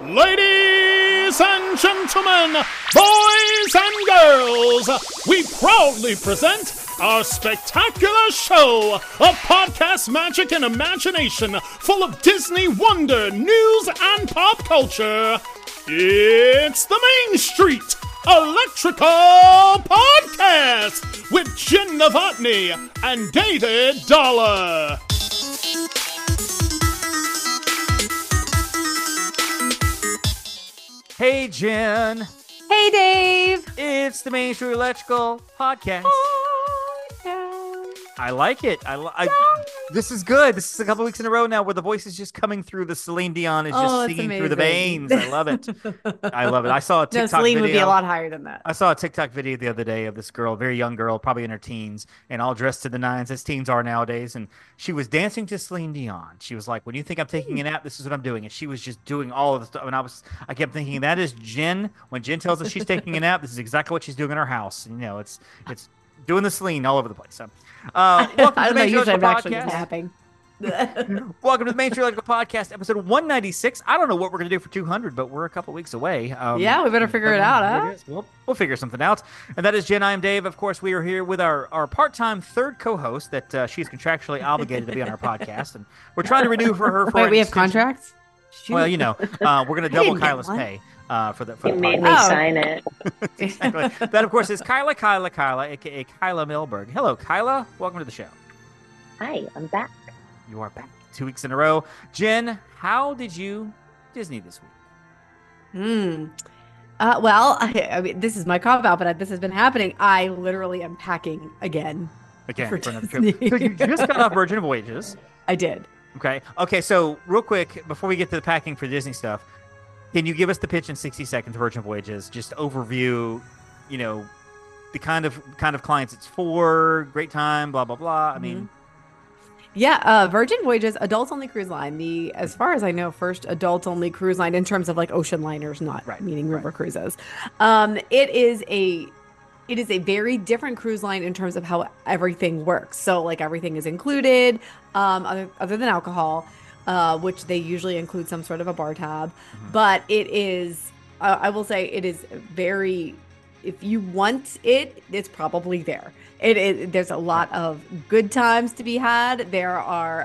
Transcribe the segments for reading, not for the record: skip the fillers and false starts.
Ladies and gentlemen, boys and girls, we proudly present our spectacular show of podcast magic and imagination full of Disney wonder, news, and pop culture. It's the Main Street Electrical Podcast with Jen Novotny and David Dollar. Hey, Jen. Hey, Dave. It's the Main Street Electrical Podcast. I like it. This is good. This is a couple weeks in a row now where the voice is just coming through. The Celine Dion is just singing through the veins. I love it. I love it. I saw a TikTok Celine video. would be a lot higher than that. I saw a TikTok video the other day of this girl, very young girl, probably in her teens, and all dressed to the nines, as teens are nowadays. And she was dancing to Celine Dion. She was like, "When you think I'm taking a nap, this is what I'm doing." And she was just doing all of the stuff. And I kept thinking, that is Jen. When Jen tells us she's taking a nap, this is exactly what she's doing in her house. And, it's doing the Celine all over the place. So, welcome to the Main Street Electrical Podcast. Welcome to the Main Street Electrical Podcast, episode 196. I don't know what we're going to do for 200, but we're a couple weeks away. Yeah, we better figure it out, huh? We'll figure something out. And that is Jen. I am Dave. Of course, we are here with our part-time third co-host that she's contractually obligated to be on our podcast. And we're trying to renew for her. Wait, we have contracts? Shoot. Well, we're going to double Kyla's pay. For the made me sign it. Exactly. That, of course, is Kyla, a.k.a. Kyla Milberg. Hello, Kyla. Welcome to the show. Hi, I'm back. You are back 2 weeks in a row. Jen, how did you Disney this week? Well, I mean, this is my cop-out, but this has been happening. I literally am packing again for another Disney. trip. So you just got off Virgin Voyages. I did. Okay, so real quick, before we get to the packing for Disney stuff, can you give us the pitch in 60 seconds, Virgin Voyages? Just overview, the kind of clients it's for, great time, blah, blah, blah. I mean... Yeah, Virgin Voyages, adults-only cruise line. As far as I know, first adults-only cruise line in terms of like ocean liners, not meaning river cruises. It is a very different cruise line in terms of how everything works. So like everything is included, other than alcohol, which they usually include some sort of a bar tab. But it is, I will say, it is very. If you want it, it's probably there. There's a lot of good times to be had. There's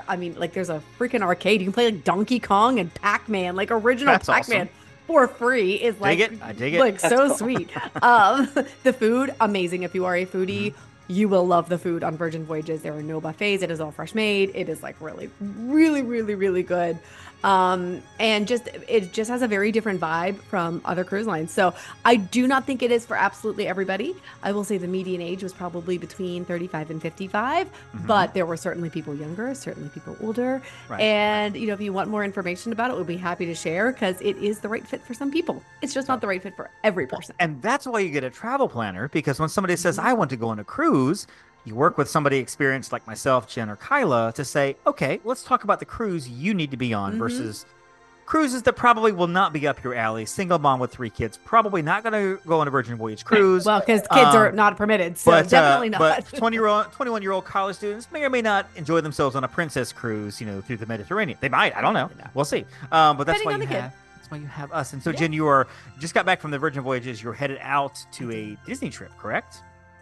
a freaking arcade. You can play like Donkey Kong and Pac-Man, like original That's Pac-Man awesome. for free. Is like, I dig it. Like so sweet. The food, amazing. If you are a foodie, you will love the food on Virgin Voyages. There are no buffets. It is all fresh made. It is like really, really, really, really good. And it just has a very different vibe from other cruise lines. So I do not think it is for absolutely everybody. I will say the median age was probably between 35 and 55, but there were certainly people younger, certainly people older. And, if you want more information about it, we'll be happy to share because it is the right fit for some people. It's just not the right fit for every person. And that's why you get a travel planner, because when somebody says, I want to go on a cruise, you work with somebody experienced like myself, Jen, or Kyla to say, okay, let's talk about the cruise you need to be on versus cruises that probably will not be up your alley. Single mom with 3 kids, probably not going to go on a Virgin Voyage cruise. Well, because kids are not permitted, so definitely not. But 21-year-old college students may or may not enjoy themselves on a princess cruise, through the Mediterranean. They might. I don't know. We'll see. But that's why you have us. And so, Jen, you just got back from the Virgin Voyages. You're headed out to a Disney trip, correct?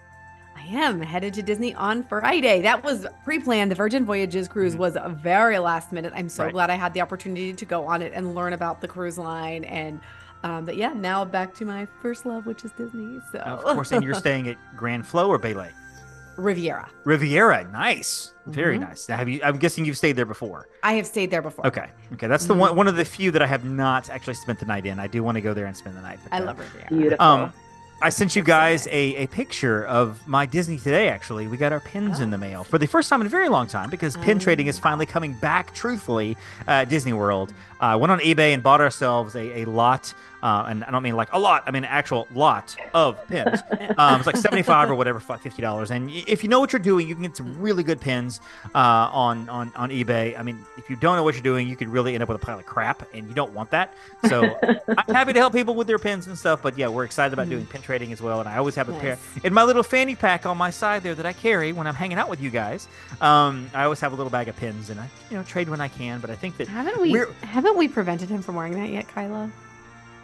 I am headed to Disney on Friday. That was pre-planned. The Virgin Voyages cruise was a very last minute. I'm so glad I had the opportunity to go on it and learn about the cruise line. And but yeah, now back to my first love, which is Disney. So of course, and you're staying at Grand Flo or Bay Lake? Riviera. Nice, very nice. Now, I'm guessing you've stayed there before. I have stayed there before. Okay. That's the one of the few that I have not actually spent the night in. I do want to go there and spend the night. I love Riviera. Beautiful. I sent you guys a picture of my Disney today, actually. We got our pins in the mail for the first time in a very long time because pin trading is finally coming back, truthfully, at Disney World. I went on eBay and bought ourselves a lot, and I don't mean like a lot, I mean an actual lot of pins. It's like $75 or whatever, $50. And if you know what you're doing, you can get some really good pins on eBay. I mean, if you don't know what you're doing, you could really end up with a pile of crap, and you don't want that. So I'm happy to help people with their pins and stuff, but yeah, we're excited about doing pin trading as well, and I always have a pair in my little fanny pack on my side there that I carry when I'm hanging out with you guys. I always have a little bag of pins, and I trade when I can, but I think that haven't we prevented him from wearing that yet, Kyla?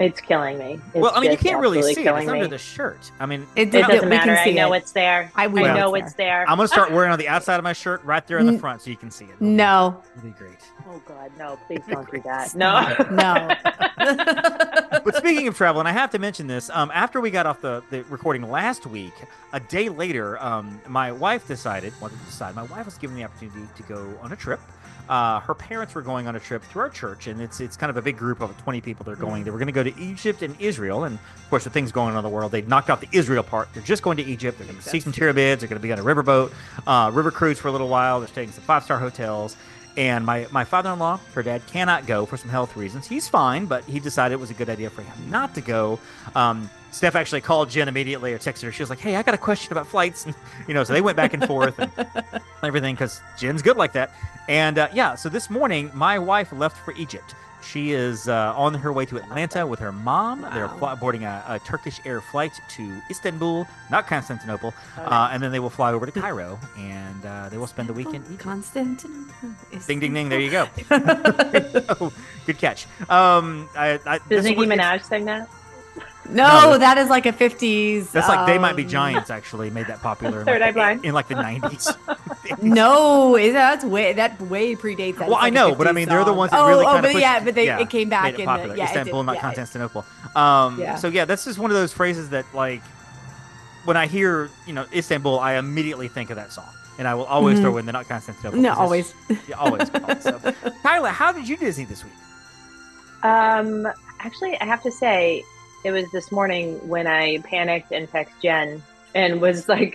It's killing me. It's Well, I mean, you just can't really absolutely see it. killing It's under me. the shirt. I mean, It It did- doesn't we can matter. I see know it. it's there. I I will. know It's it's there. I'm gonna start wearing on the outside of my shirt, right there in the front, so you can see it. No, It'll be great. Oh God, no! Please don't do that. No. no. But speaking of travel, and I have to mention this, after we got off the recording last week, a day later, my wife decided, my wife was given the opportunity to go on a trip. Her parents were going on a trip through our church, and it's kind of a big group of 20 people that are going. They were going to go to Egypt and Israel, and of course, with things going on in the world, they knocked out the Israel part. They're just going to Egypt. They're going to see some pyramids. They're going to be on a riverboat, river cruise for a little while. They're staying in some 5-star hotels. And my father-in-law, her dad, cannot go for some health reasons. He's fine, but he decided it was a good idea for him not to go. Steph actually called Jen immediately or texted her. She was like, "Hey, I got a question about flights." And, so they went back and forth and everything because Jen's good like that. And so this morning, my wife left for Egypt. She is on her way to Atlanta with her mom. They're boarding a Turkish Air flight to Istanbul, not Constantinople, and then they will fly over to Cairo, and they will spend the week in Egypt. Constantinople. Ding, ding, ding. There you go. Good catch. Does Nicki Minaj sing that? No, that is like a 50s. That's like They Might Be Giants actually made that popular in, Third Eye Blind? in like the 90s. No, that way predates that. Well, It's like I a know, but I 50s mean, they're the song. ones that really kind of but pushed, yeah, but it came back made it in popular. the, yeah, Istanbul, it did, not yeah. Constantinople. Yeah. So yeah, this is one of those phrases that like when I hear Istanbul, I immediately think of that song, and I will always throw in the not Constantinople. No, 'cause always. yeah, always. So, Kyla, how did you Disney this week? Actually, I have to say, it was this morning when I panicked and texted Jen and was like,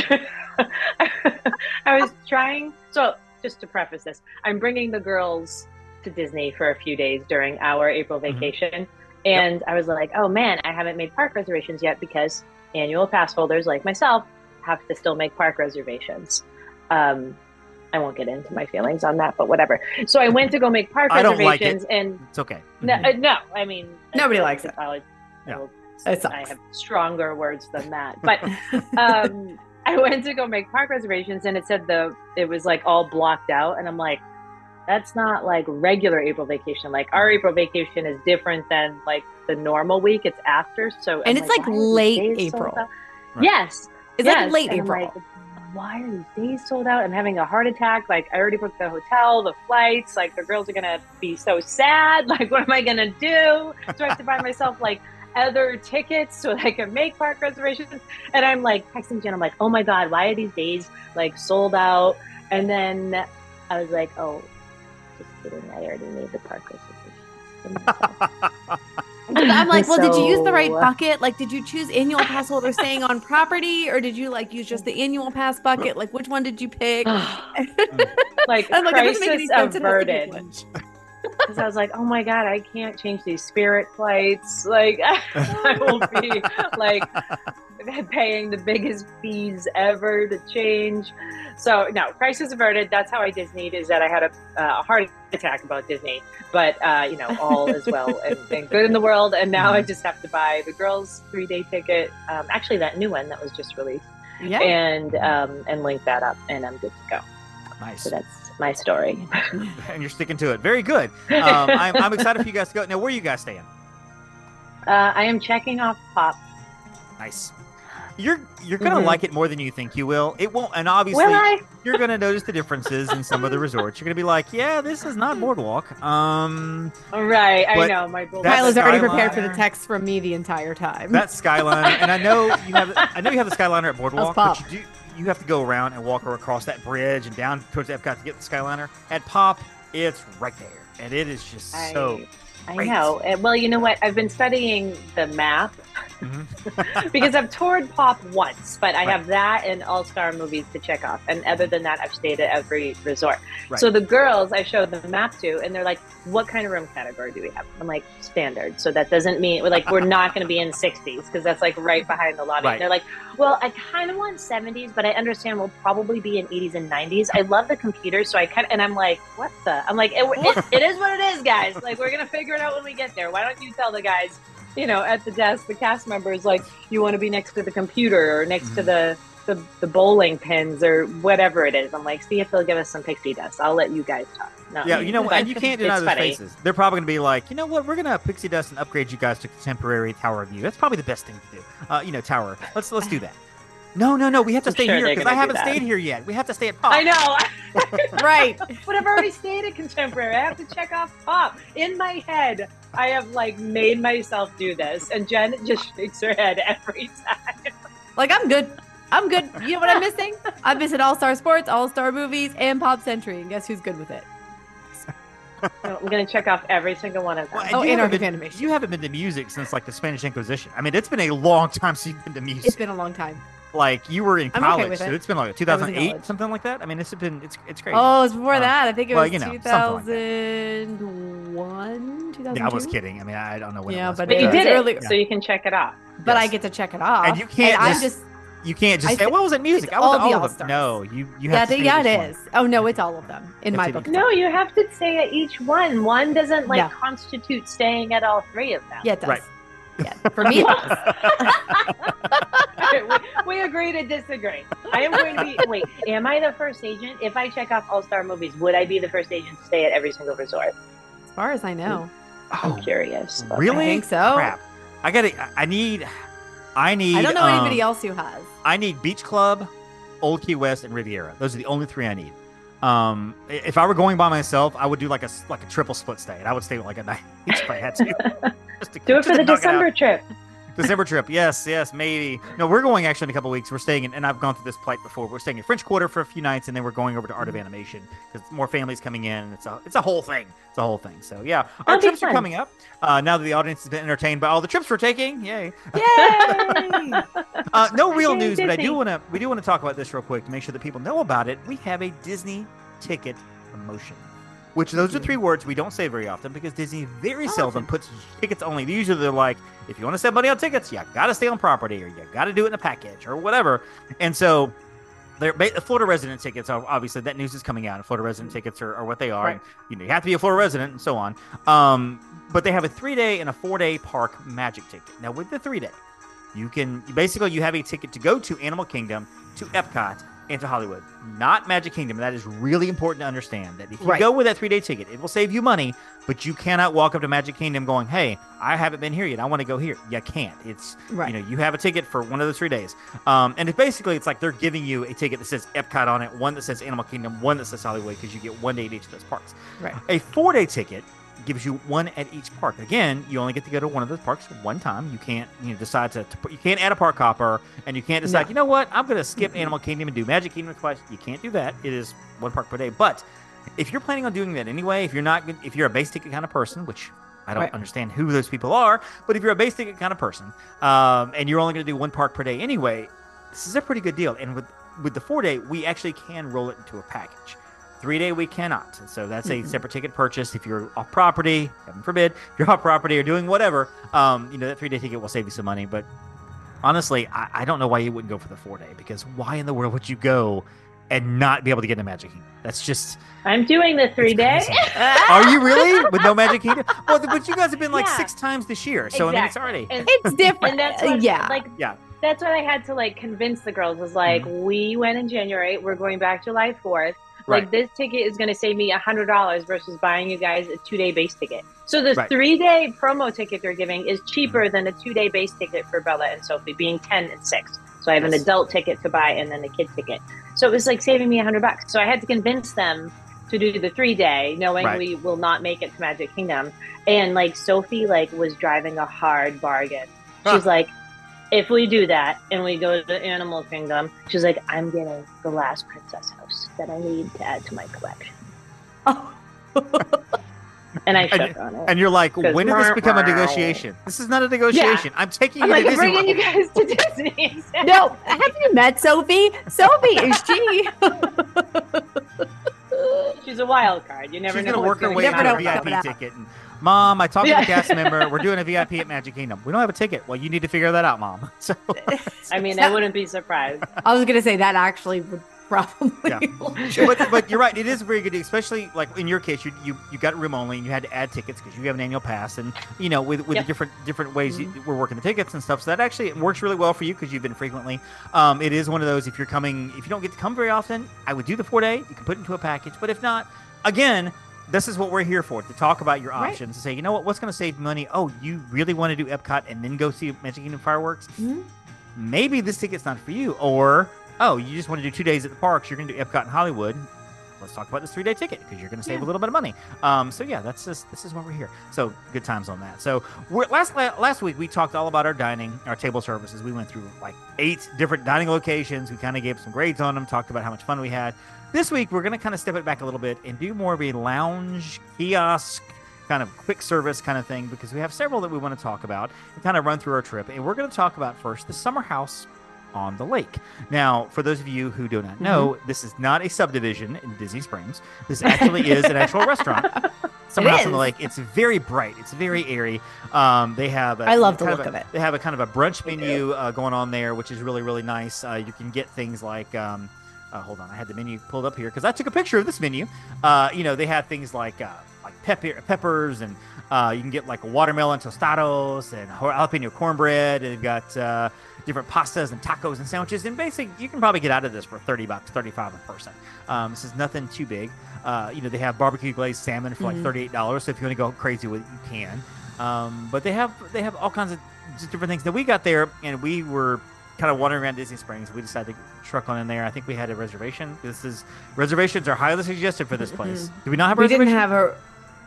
I was trying. So, just to preface this, I'm bringing the girls to Disney for a few days during our April vacation. And I was like, oh man, I haven't made park reservations yet because annual pass holders like myself have to still make park reservations. I won't get into my feelings on that, but whatever. So I went to go make park I don't like reservations, it. and It's okay. no, I mean Nobody likes it. Yeah. It sucks. I have stronger words than that, but I went to go make park reservations, and it said it was like all blocked out, and I'm like, that's not like regular April vacation. Like our April vacation is different than like the normal week. It's after, so And I'm it's like why are these late days sold April. out? Right. Yes, It's yes. like late And I'm April. like, why are these days sold out? I'm having a heart attack. Like I already booked the hotel, the flights. Like the girls are gonna be so sad. Like what am I gonna do? So I have to buy myself like other tickets so that I can make park reservations. And I'm like texting Jen. I'm like, oh my god, why are these days like sold out? And then I was like, oh, just kidding. I already made the park reservations for myself. I'm like, well, did you use the right So- bucket? Like, did you choose annual pass holder staying on property, or did you like use just the annual pass bucket? Like, which one did you pick? Like I'm like, it doesn't make any crisis sense. It has to pick averted. one. Because I was like, oh my god, I can't change these Spirit flights. Like I will be like paying the biggest fees ever to change. So no, crisis averted. That's how I Disneyed, is that I had a heart attack about Disney, but all is well and good in the world. And now I just have to buy the girls' 3-day ticket. Actually, that new one that was just released, Yeah. and link that up, and I'm good to go. Nice. So that's my story. And you're sticking to it. Very good. I'm excited for you guys to go. Now, where are you guys staying? I am checking off Pop. Nice. You're gonna like it more than you think you will. It won't, and obviously Will I? you're gonna notice the differences in some of the resorts. You're gonna be like, yeah, this is not Boardwalk. Right, I But know my bull. that Kyla's already prepared for the Skyliner- text from me the entire time. That Skyliner, and I know you have the Skyliner at Boardwalk, Pop. but you have to go around and walk across that bridge and down towards Epcot to get the Skyliner. At Pop, it's right there, and it is just so. I great. know. Well, you know what? I've been studying the map Mhm. because I've toured Pop once, but I Right. have that and All-Star movies to check off. And other than that, I've stayed at every resort. Right. So the girls I showed the map to, and they're like, what kind of room category do we have? I'm like, standard. So that doesn't mean, we're not going to be in 60s because that's like right behind the lobby. Right. And they're like, well, I kind of want 70s, but I understand we'll probably be in 80s and 90s. I love the computers, so and I'm like, what the? I'm like, it is what it is, guys. Like, we're going to figure it out when we get there. Why don't you tell the guys, at the desk, the cast members, like, you want to be next to the computer or next to the the bowling pins or whatever it is. I'm like, see if they'll give us some pixie dust. I'll let you guys talk. No, Yeah, you know what? And you can't deny it's those funny. faces. They're probably going to be like, you know what? We're going to pixie dust and upgrade you guys to contemporary Tower View. That's probably the best thing to do. Tower. Let's do that. No. We have to I'm stay sure here they're because I gonna do haven't that. stayed here yet. We have to stay at Pop. I know. Right. But I've already stayed at contemporary. I have to check off Pop. In my head, I have like made myself do this, and Jen just shakes her head every time. Like, I'm good. You know what I'm missing? I'm missing All-Star Sports, All-Star Movies, and Pop Century. And guess who's good with it? I'm gonna check off every single one of them. Well, Oh, you haven't Anarchic been- Animation. You haven't been to music since like the Spanish Inquisition. I mean, it's been a long time since you've been to music. It's been a long time. Like you were in I'm okay college, with so it. it's been like I was in 2008, college. something like that. I mean, it's crazy. Oh, it was before that. I think it well, was you know, something like that. 2001, 2002. Yeah, I was kidding. I mean, I don't know when Yeah, it was. but But you it did was it, early- so you can check it off. But I Yes. get to check it off. And you can't I'm just- just You can't just I say, thi- "What was it music?" it's I was all at the all of them. All-Stars. No, you yeah, have to say yeah, which it one. is. Oh no, it's all of them in my It's book. either- No, you have to stay at each one. One doesn't like No. constitute staying at all three of them. Yeah, it does. Right. Yeah, for me it does. we agree to disagree. I am going to be. Wait, am I the first agent? If I check off All-Star Movies, would I be the first agent to stay at every single resort? As far as I know. I'm curious. about Really? I think so. Crap. I need. I don't know anybody else who has. I need Beach Club, Old Key West, and Riviera. Those are the only three I need. If I were going by myself, I would do like a triple split stay, and I would stay like a night each if I had to. Just to Do it just for to the knock it out. December trip. December trip. Yes, maybe. No, we're going actually in a couple weeks. We're staying in, and I've gone through this plight before. We're staying in French Quarter for a few nights, and then we're going over to Art of Animation because more families coming in. It's a whole thing. It's a whole thing. So yeah, our That'll be trips are fun. coming up. Now that the audience has been entertained by all the trips we're taking, yay! Yay! No real Yay, news, but I Disney. we do want to talk about this real quick to make sure that people know about it. We have a Disney ticket promotion, which those are three words we don't say very often because Disney very seldom puts tickets only. Usually they're like, if you want to save money on tickets, you got to stay on property or you got to do it in a package or whatever. And so they're Florida resident tickets. Obviously, that news is coming out. And Florida resident tickets are what they are. Right. And, you have to be a Florida resident and so on. But they have a 3-day and a 4-day park magic ticket. Now, with the 3-day, you have a ticket to go to Animal Kingdom, to Epcot, and to Hollywood. Not Magic Kingdom. That is really important to understand. That if you Right. go with that 3-day ticket, it will save you money, but you cannot walk up to Magic Kingdom going, "Hey, I haven't been here yet. I want to go here." You can't. It's Right. you have a ticket for one of those 3 days. And it's like they're giving you a ticket that says Epcot on it, one that says Animal Kingdom, one that says Hollywood, because you get 1 day at each of those parks. Right. A 4-day ticket gives you one at each park. Again, you only get to go to one of those parks one time. You can't decide to put, you can't add a park hopper, and you can't decide, No. you know what, I'm going to skip Animal Kingdom and do Magic Kingdom twice. You can't do that. It is one park per day. But if you're planning on doing that anyway, if you're a base ticket kind of person, which I don't Right. understand who those people are, but if you're a base ticket kind of person, and you're only going to do one park per day anyway, this is a pretty good deal. And with the 4-day, we actually can roll it into a package. 3-day we cannot. And so that's a separate ticket purchase. If you're off property, heaven forbid, if you're off property or doing whatever, that 3-day ticket will save you some money. But honestly, I don't know why you wouldn't go for the 4-day, because why in the world would you go and not be able to get into Magic Kingdom? That's just I'm doing the 3-day. crazy. Are you really with no Magic Kingdom? Well, but you guys have been like Yeah. 6 times this year, so I mean it's Exactly. already And, It's different. and that's what, yeah. like yeah. that's what I had to like convince the girls was like, we went in January, we're going back July 4th. Right. Like this ticket is going to save me $100 versus buying you guys a 2-day base ticket. So the Right. 3-day promo ticket they're giving is cheaper than a 2-day base ticket for Bella and Sophie, being 10 and 6. So I have an Yes. adult ticket to buy and then a kid ticket. So it was like saving me $100. So I had to convince them to do the 3-day, knowing Right. we will not make it to Magic Kingdom. And like Sophie like was driving a hard bargain. She's like, if we do that and we go to Animal Kingdom, she's like, I'm getting the last princess house that I need to add to my collection. And I shook on it. And you're like, Because when did this become a meow. negotiation? This is not a negotiation. I'm taking I'm you like, to I'm Disney bringing you World. guys to Disney. No, have you met Sophie? Sophie, is she? She's a wild card. You never She's know. gonna work her what's way gonna into never a know happen. what's VIP coming out. ticket. And, Mom, I talked to Yeah. the cast member. We're doing a VIP at Magic Kingdom. We don't have a ticket. Well, you need to figure that out, Mom. So I mean, I wouldn't be surprised. I was gonna say that actually would probably. Yeah. But you're right. It is a very good deal, especially like in your case, you got room only, and you had to add tickets because you have an annual pass, and with the different ways we're working the tickets and stuff. So that actually works really well for you because you've been frequently. It is one of those if you don't get to come very often, I would do the 4-day. You can put it into a package, but if not, again. This is what we're here for, to talk about your options and say, you know what's going to save money? Oh, you really want to do Epcot and then go see Magic Kingdom fireworks? Mm-hmm. Maybe this ticket's not for you. Or, oh, you just want to do 2 days at the parks. You're going to do Epcot and Hollywood. Let's talk about this 3-day ticket because you're going to save a little bit of money. So yeah, this is why we're here. So good times on that. So last week we talked all about our dining, our table services. We went through like 8 different dining locations. We kind of gave some grades on them, talked about how much fun we had. This week, we're going to kind of step it back a little bit and do more of a lounge, kiosk, kind of quick service kind of thing because we have several that we want to talk about and kind of run through our trip. And we're going to talk about first the Summer House on the Lake. Now, for those of you who do not know, this is not a subdivision in Disney Springs. This actually is an actual restaurant. Summer House on the Lake. It's very bright. It's very airy. They have. I love the look of it. They have a kind of a brunch menu going on there, which is really, really nice. You can get things like. Hold on, I had the menu pulled up here because I took a picture of this menu. They have things like peppers, and you can get like watermelon tostados and jalapeno cornbread. And they've got different pastas and tacos and sandwiches. And basically, you can probably get out of this for $30, $35 a person. This is nothing too big. They have barbecue glazed salmon for like $38. So if you want to go crazy with it, you can. But they have all kinds of just different things. Now we got there and we were kind of wandering around Disney Springs. We decided to truck on in there. I think we had a reservation. Reservations are highly suggested for this place. Do we not have a reservation? We didn't have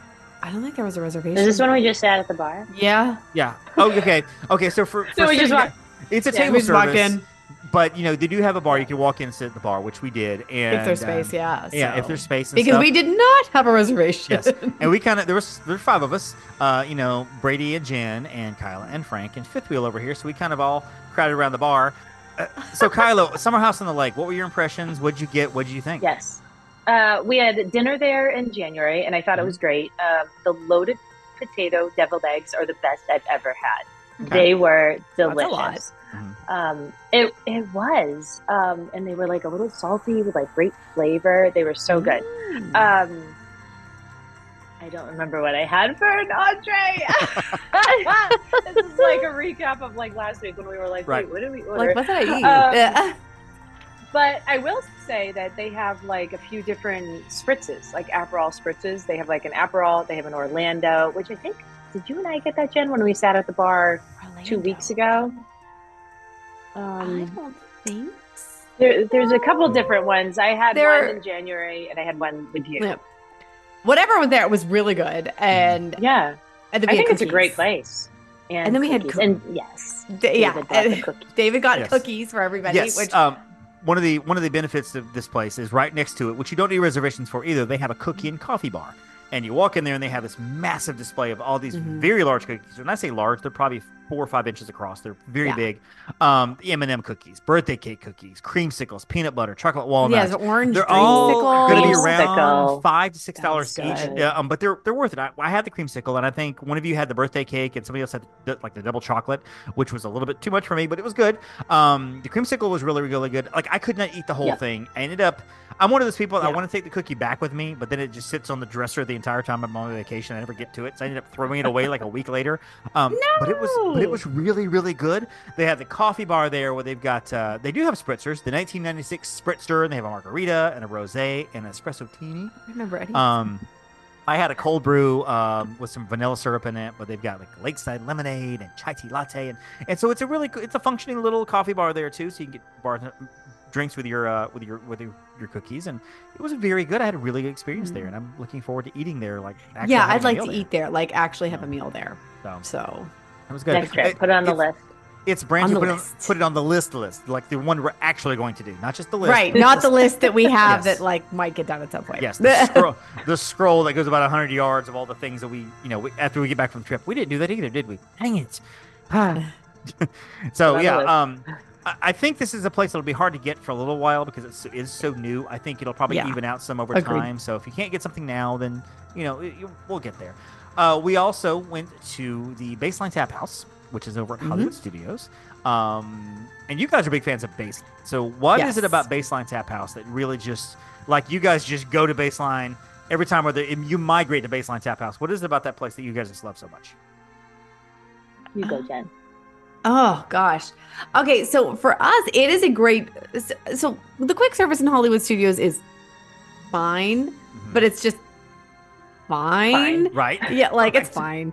I don't think there was a reservation. Is this when we just sat at the bar? Yeah. Yeah. Oh, okay. Okay. So we just walked. It's a table service. But they do have a bar. You can walk in and sit at the bar, which we did. And if there's space, yeah. Yeah, if there's space. Because we did not have a reservation. Yes, and we there were 5 of us. Brady and Jen and Kyla and Frank and Fifth Wheel over here. So we kind of all crowded around the bar. So Kyla, Summer House on the Lake. What were your impressions? What'd you get? What did you think? Yes, we had dinner there in January, and I thought it was great. The loaded potato deviled eggs are the best I've ever had. Okay. They were delicious. It was, and they were like a little salty with like great flavor. They were so good. I don't remember what I had for an entree. This is like a recap of like last week when we were like, wait, what did we order? Like, what did I eat? But I will say that they have like a few different spritzes, like Aperol spritzes. They have like an Aperol. They have an Orlando, which I think, did you and I get that, Jen, when we sat at the bar 2 weeks ago? I don't think so. There's a couple different ones. I had one in January, and I had one with you. Yeah. Whatever was there was really good, and yeah, and I think it's a great place. And then we had and yes, David got cookies for everybody. Yes. Which one of the benefits of this place is right next to it, which you don't need reservations for either. They have a cookie and coffee bar. And you walk in there, and they have this massive display of all these very large cookies. When I say large, they're probably 4 or 5 inches across. They're very big. The M&M cookies, birthday cake cookies, creamsicles, peanut butter, chocolate walnuts. Yes, orange. They're all going to be around $5 to $6 each. But they're worth it. I had the creamsicle, and I think one of you had the birthday cake, and somebody else had like the double chocolate, which was a little bit too much for me, but it was good. The creamsicle was really, really good. Like I could not eat the whole thing. I ended up. I'm one of those people. I want to take the cookie back with me, but then it just sits on the dresser the entire time I'm on vacation. I never get to it, so I ended up throwing it away like a week later. But it was really, really good. They have the coffee bar there where they've got. They do have spritzers. The 1996 Spritzer, and they have a margarita and a rosé and an espresso teeny. I remember it. I had a cold brew with some vanilla syrup in it, but they've got like lakeside lemonade and chai tea latte, and so it's a functioning little coffee bar there too. So you can get drinks with your cookies, and it was very good. I had a really good experience there, and I'm looking forward to eating there. Like, I'd like to eat there, like actually have a meal there. So it was good. Next trip, put it on the list. It's brand new. Put it on the list, like the one we're actually going to do, not just the list. Right, not the list that we have that like might get done at some point. Yes, the scroll that goes about 100 yards of all the things that we after we get back from the trip. We didn't do that either, did we? Dang it. So yeah, I think this is a place that'll be hard to get for a little while because it is so new. I think it'll probably even out some over time. So if you can't get something now, then we'll get there. We also went to the Baseline Tap House, which is over at Hollywood Studios. And you guys are big fans of Baseline. So what is it about Baseline Tap House that really just, like, you guys just go to Baseline every time where you migrate to Baseline Tap House? What is it about that place that you guys just love so much? You go, Jen. Oh gosh. Okay, so for us, it is a great. So the quick service in Hollywood Studios is fine, but it's just fine. Right? Yeah, like it's fine.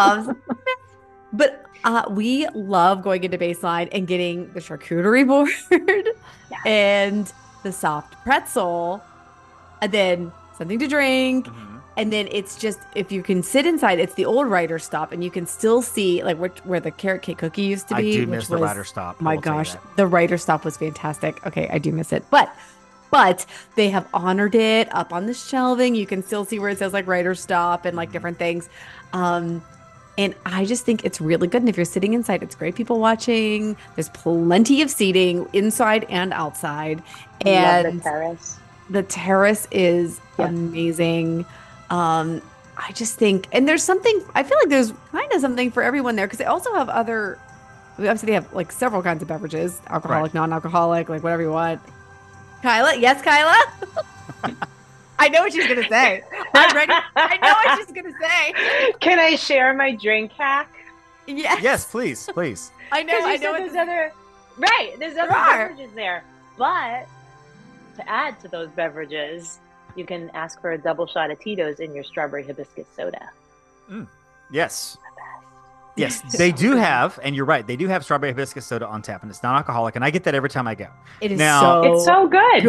But we love going into Baseline and getting the charcuterie board and the soft pretzel, and then something to drink. And then it's just, if you can sit inside, it's the old writer stop, and you can still see like where the carrot cake cookie used to be. I do miss the writer stop. My gosh, the writer stop was fantastic. Okay, I do miss it, but they have honored it up on the shelving. You can still see where it says like writer stop and like different things. And I just think it's really good. And if you're sitting inside, it's great people watching. There's plenty of seating inside and outside. And love the terrace. The terrace is amazing. I just think, and there's something, I feel like there's kind of something for everyone there, because they also have obviously they have like several kinds of beverages, alcoholic, non-alcoholic, like whatever you want. Kyla? Yes, Kyla? I know what she's going to say. I'm ready. I know what she's going to say. Can I share my drink hack? Yes. Yes, please. I know. There's other beverages there. But to add to those beverages, you can ask for a double shot of Tito's in your strawberry hibiscus soda. Yes. Yes, they do have, and you're right, they do have strawberry hibiscus soda on tap, and it's non-alcoholic, and I get that every time I go. It is it's so good.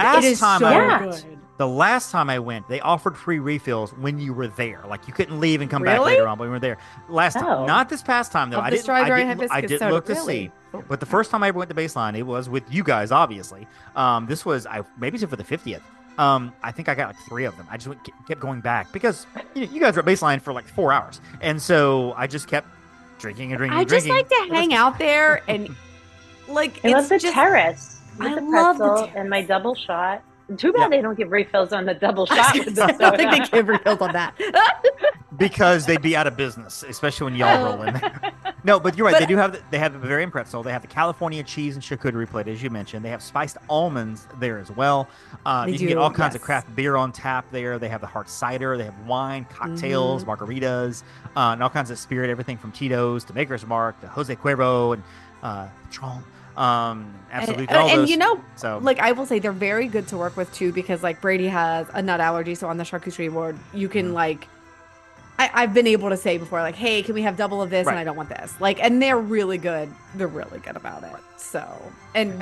The last time I went, they offered free refills when you were there. Like, you couldn't leave and come back later on, but we were there. Last time. Not this past time, though. I didn't look to see. But the first time I ever went to Baseline, it was with you guys, obviously. This was, maybe it's for the 50th. I think I got like 3 of them. I just kept going back because you guys were at Baseline for like 4 hours. And so I just kept drinking. I just like to hang out there and like, I love the terrace. I love the terrace. And my double shot. Too bad they don't give refills on the double shot. I don't think they give refills on that. Because they'd be out of business, especially when y'all roll in there. No, but you're right. They have the Bavarian pretzel. They have the California cheese and charcuterie plate, as you mentioned. They have spiced almonds there as well. You can get all kinds of craft beer on tap there. They have the hard cider. They have wine, cocktails, margaritas, and all kinds of spirit, everything from Tito's to Maker's Mark to Jose Cuervo and Patron. Absolutely. And like, I will say they're very good to work with too, because like Brady has a nut allergy, so on the charcuterie board you can like, I've been able to say before, like, hey, can we have double of this? And I don't want this, like, and they're really good about it. So, and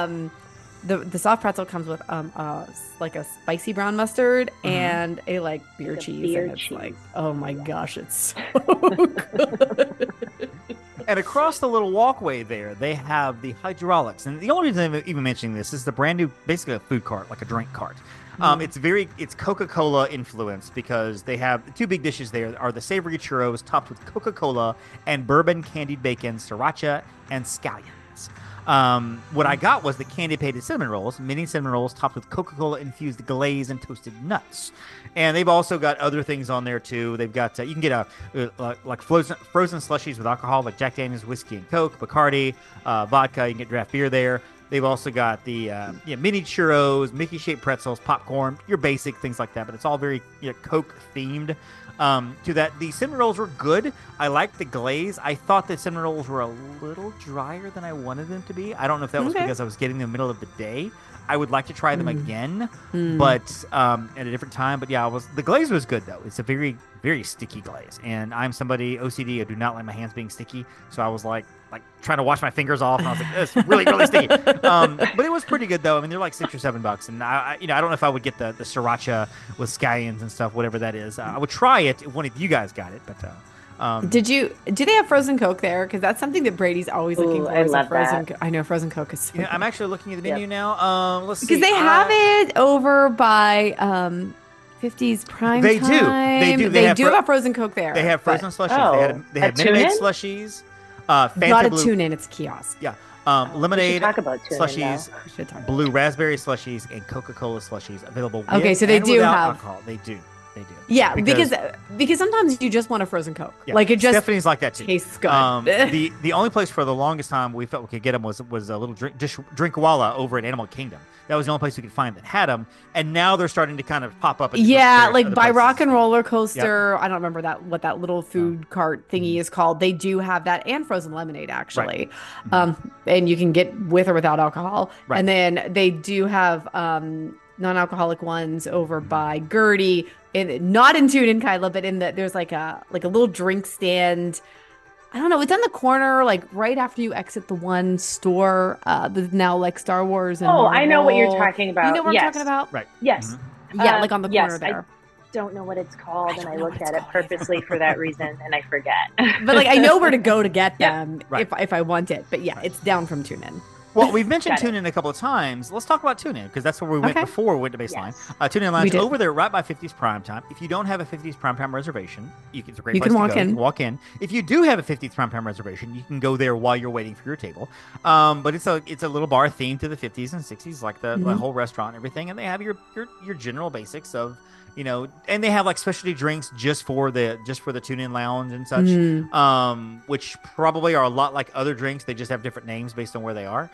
the soft pretzel comes with like a spicy brown mustard and a like beer cheese, and it's like, oh my gosh, it's so good. And across the little walkway there, they have the hydraulics. And the only reason I'm even mentioning this is the brand new, basically a food cart, like a drink cart. It's Coca-Cola influenced, because they have the 2 big dishes there are the savory churros topped with Coca-Cola and bourbon candied bacon, sriracha, and scallions. What I got was the candy painted cinnamon rolls, mini cinnamon rolls topped with Coca-Cola infused glaze and toasted nuts. And they've also got other things on there too. They've got you can get like frozen slushies with alcohol, like Jack Daniel's whiskey and Coke, Bacardi, vodka. You can get draft beer there. They've also got the mini churros, Mickey shaped pretzels, popcorn, your basic things like that. But it's all very Coke themed. To that, the cinnamon rolls were good. I liked the glaze. I thought the cinnamon rolls were a little drier than I wanted them to be. I don't know if that was because I was getting them in the middle of the day. I would like to try them again, but at a different time. But yeah, the glaze was good though. It's a very, very sticky glaze, and I'm somebody OCD. I do not like my hands being sticky, so I was like trying to wash my fingers off, and I was like, it's really, really sticky. But it was pretty good though. I mean, they're like $6 or $7, and I don't know if I would get the sriracha with scallions and stuff, whatever that is. I would try it if one of you guys got it, but. Do they have frozen Coke there? Because that's something that Brady's always looking for. I love frozen that. I know frozen Coke is so good. I'm actually looking at the menu now. Let's see. Because they have it over by 50s prime They time. do. They do have frozen Coke there. They have frozen slushies. They have Minute Maid slushies. Not a tune-in. It's a kiosk. Yeah. Lemonade slushies, though. blue raspberry slushies, and Coca-Cola slushies available. Okay, so they do have alcohol. They do. They do. Yeah, because sometimes you just want a frozen Coke. Yeah, Like it just Stephanie's like that too. tastes good. The only place for the longest time we felt we could get them was a little Drinkwalla over at Animal Kingdom. That was the only place we could find that had them, and now they're starting to kind of pop up. Yeah, like by places. Rock and Roller Coaster. Yep. I don't remember what that little food cart thingy is called. They do have that and frozen lemonade actually, right. And you can get with or without alcohol. Right. And then they do have non-alcoholic ones over by Gertie, and not in Tune and Kyla, but there's like a little drink stand. I don't know. It's on the corner, like right after you exit the one store. That's now like Star Wars. And Marvel. I know what you're talking about. You know what I'm talking about? Right. Yes. Mm-hmm. Yeah, like on the corner there. I don't know what it's called, and I looked at it purposely for that reason, and I forget. But like I know where to go to get them if I want it. But yeah, it's down from Tune In. Well, we've mentioned Tune In a couple of times. Let's talk about Tune In because that's where we went before we went to Baseline. Yes. Tune In Lounge over there right by 50s Primetime. If you don't have a 50s Primetime reservation, it's a great place to go. You can walk in. If you do have a 50s Primetime reservation, you can go there while you're waiting for your table. But it's a little bar themed to the 50s and 60s, like the whole restaurant and everything. And they have your general basics of, you know, and they have like specialty drinks just for the Tune In Lounge and such, which probably are a lot like other drinks. They just have different names based on where they are.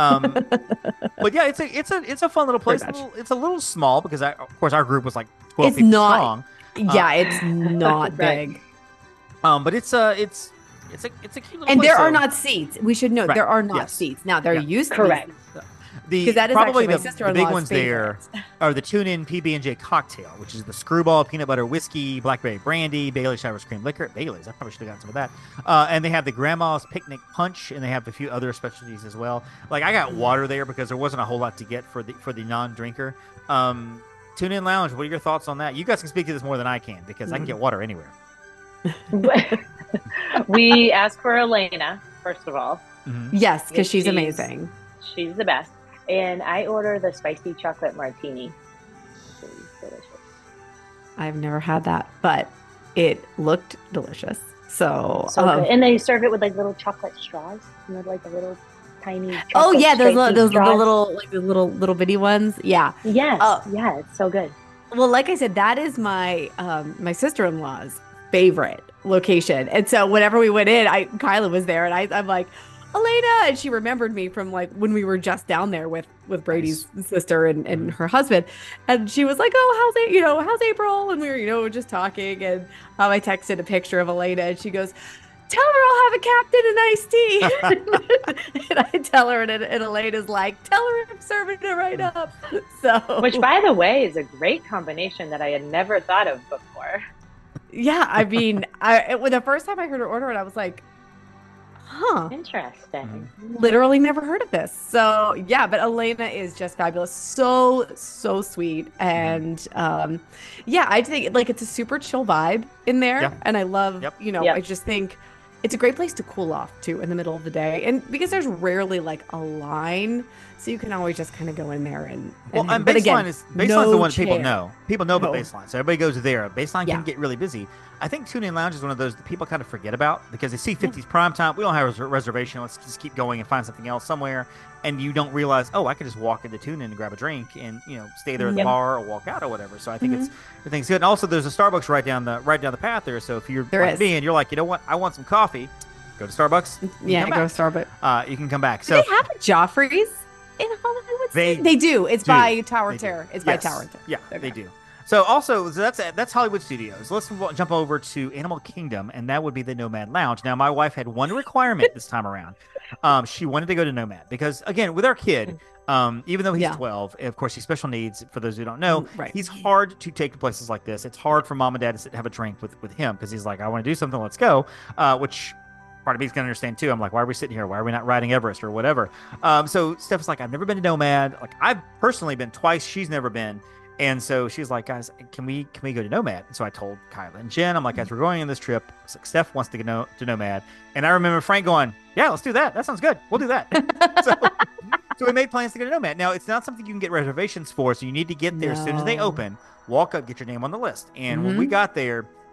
But yeah, it's a fun little place. It's a little small because of course our group was like 12 people strong. Yeah, it's not big. But it's a cute little and place. there are not seats. We should note there are not seats. Now there used to correct. Because that is probably actually my sister-in-law's the big ones favorite. there are the Tune In PB&J cocktail, which is the Screwball peanut butter whiskey, blackberry brandy, Bailey's Sour Cream liquor. Bailey's, I probably should have gotten some of that. And they have the Grandma's Picnic Punch, and they have a few other specialties as well. Like I got water there because there wasn't a whole lot to get for the non-drinker. Tune In Lounge, what are your thoughts on that? You guys can speak to this more than I can because I can get water anywhere. We asked for Elena first of all. Yes, because she's amazing. She's the best. And I order the spicy chocolate martini. It's delicious. I've never had that, but it looked delicious. So good. And they serve it with like little chocolate straws. You know, like the little tiny. Oh yeah, those little bitty ones. Yeah. Yes. Yeah, it's so good. Well, like I said, that is my my sister-in-law's favorite location, and so whenever we went in, Kyla was there, and I'm like, Elena, and she remembered me from like when we were just down there with Brady's sister and her husband, and she was like, "Oh, how's April?" And we were just talking, and I texted a picture of Elena, and she goes, "Tell her I'll have a captain and iced tea." And I tell her, and Elena's like, "Tell her I'm serving it right up." So, which by the way is a great combination that I had never thought of before. Yeah, I mean, when the first time I heard her order it, I was like, huh. Interesting. Literally never heard of this. So yeah, but Elena is just fabulous. So sweet. And I think like it's a super chill vibe in there. Yeah. And I love, I just think it's a great place to cool off too in the middle of the day. And because there's rarely like a line, so you can always just kind of go in there and Baseline is the one people know. People know about Baseline, so everybody goes there. Baseline can get really busy. I think Tune In Lounge is one of those that people kind of forget about because they see 50s Primetime. We don't have a reservation. Let's just keep going and find something else somewhere. And you don't realize, I could just walk into Tune In and grab a drink and stay there at the bar or walk out or whatever. So I think everything's good. And also, there's a Starbucks right down the path there. So if you're like me and you're like, you know what, I want some coffee, go to Starbucks. Yeah, go to Starbucks. You can come back. So do they have a Joffrey's in Hollywood? They do. It's by Tower Terror. It's by Tower Terror. Yeah, they do. So also, that's Hollywood Studios. Let's jump over to Animal Kingdom, and that would be the Nomad Lounge. Now, my wife had one requirement this time around. She wanted to go to Nomad because, again, with our kid, even though he's 12, of course, he's special needs. For those who don't know, he's hard to take to places like this. It's hard for mom and dad to sit and have a drink with him because he's like, I want to do something. Let's go. Which part of me's going to understand too. I'm like, why are we sitting here? Why are we not riding Everest or whatever? So Steph's like, I've never been to Nomad. Like, I've personally been twice. She's never been. And so she's like, guys, can we go to Nomad? And so I told Kyla and Jen, I'm like, guys, we're going on this trip. Like, Steph wants to go to Nomad. And I remember Frank going, yeah, let's do that. That sounds good. We'll do that. So we made plans to go to Nomad. Now, it's not something you can get reservations for, so you need to get there as soon as they open. Walk up, get your name on the list. And when we got there,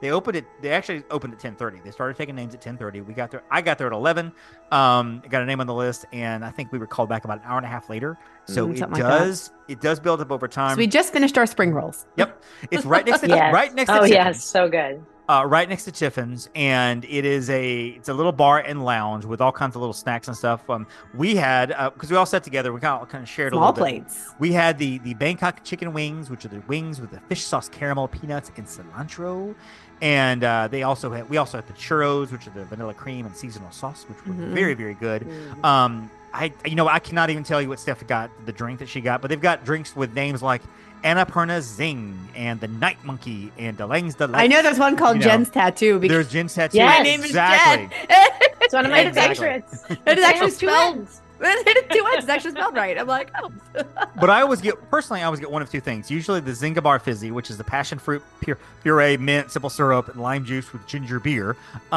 They actually opened at 10:30. They started taking names at 10:30. We got there. I got there at 11. Got a name on the list, and I think we were called back about an hour and a half later. So it does build up over time. So we just finished our spring rolls. Yep, it's right next to Yes. right next to Oh Tiffin's. yes, so good. Right next to Tiffin's, and it's a little bar and lounge with all kinds of little snacks and stuff. We had because we all sat together, we kind of shared Small a little bit. plates. We had the Bangkok chicken wings, which are the wings with the fish sauce, caramel, peanuts, and cilantro. And we also had the churros, which are the vanilla cream and seasonal sauce, which were very, very good. I cannot even tell you what Steph got, the drink that she got, but they've got drinks with names like Annapurna Zing and the Night Monkey and Delang's Delight. I know there's one called Jen's Tattoo. There's Jen's Tattoo. Yes. My name is exactly. Jen. It's one of my Exactly. favorites. It is actually It's two spelled. N's. It is two N's. It's actually spelled right. I'm like, oh. But I always get one of two things. Usually the Zinga Bar Fizzy, which is the passion fruit puree, mint, simple syrup, and lime juice with ginger beer,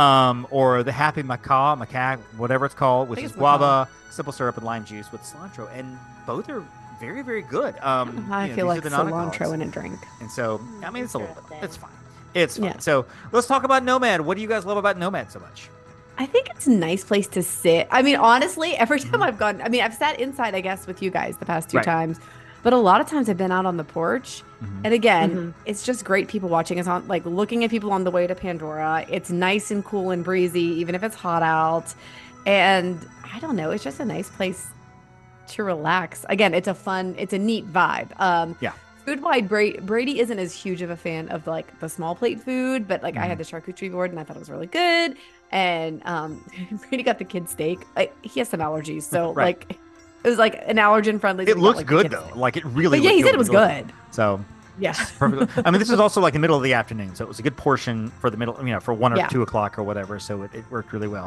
or the Happy Macaw, whatever it's called, which is guava, simple syrup, and lime juice with cilantro. And both are very, very good. I feel like cilantro in a drink. And so, I mean, it's a little bit. It's fine. It's fine. Yeah. So let's talk about Nomad. What do you guys love about Nomad so much? I think it's a nice place to sit. I mean, honestly, every time I've gone, I mean, I've sat inside, I guess, with you guys the past two times, but a lot of times I've been out on the porch. And again, it's just great people watching us on, like looking at people on the way to Pandora. It's nice and cool and breezy, even if it's hot out. And I don't know, it's just a nice place to relax. Again, it's a neat vibe. Food-wise, Brady isn't as huge of a fan of like the small plate food, but like I had the charcuterie board and I thought it was really good. And Brady got the kid steak. He has some allergies, so like it was like an allergen friendly. It looks good though. Like it really. But yeah, he said it was good. So yeah, perfect. I mean, this is also like the middle of the afternoon, so it was a good portion for the middle. For 1 or 2 o'clock or whatever. So it worked really well.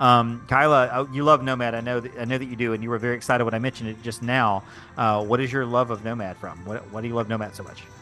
Kyla, you love Nomad. I know that you do, and you were very excited when I mentioned it just now. What is your love of Nomad from? What do you love Nomad so much?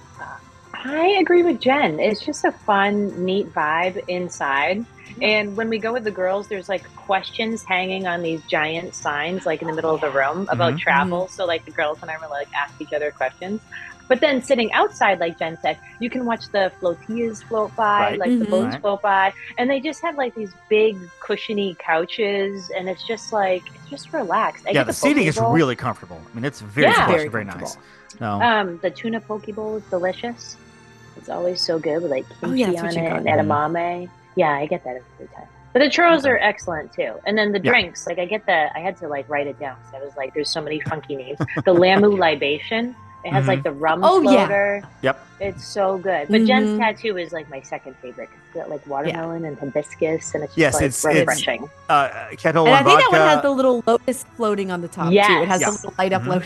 I agree with Jen. It's just a fun, neat vibe inside. And when we go with the girls, there's like questions hanging on these giant signs, like in the middle of the room about travel. So like the girls and I were like ask each other questions. But then sitting outside, like Jen said, you can watch the flotillas float by, like the boats float by. And they just have like these big cushiony couches. And it's just relaxed. The seating is really comfortable. I mean, it's very nice. No. The tuna poke bowl is delicious. It's always so good with like kimchi on it and edamame. Yeah, I get that every time. But the churros are excellent too. And then the drinks, like I had to like write it down because I was like, there's so many funky names. The Lamu Libation, it has like the rum floater. Yep. It's so good. But Jen's Tattoo is like my second favorite. It's got like watermelon and hibiscus, and it's just it's refreshing. Kettle and and I think vodka. that one has the little lotus floating on the top too. It has the little light up lotus.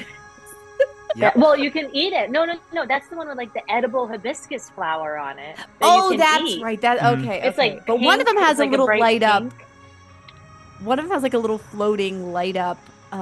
Yep. Well, you can eat it. No, that's the one with like the edible hibiscus flower on it. That's right. It's like, but one of them has like a little light up. pink. One of them has like a little floating light up